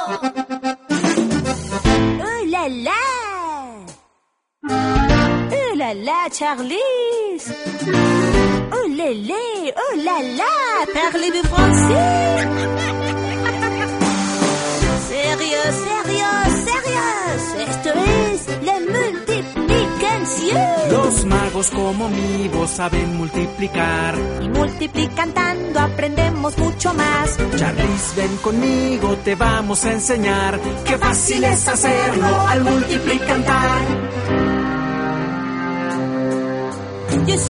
¡Oh, la, la! ¡Oh, la, la, Charlize! ¡Oh, lélé! ¡Oh, la, la! Parlez-vous français? ¡Sérieux, sérieux, sérieux! Esto es la multiplicación. Los magos como mi voz saben multiplicar. Y multiplicando aprendemos mucho más. Charlize, ven conmigo, te vamos a enseñar. Qué fácil es hacerlo al multiplicar.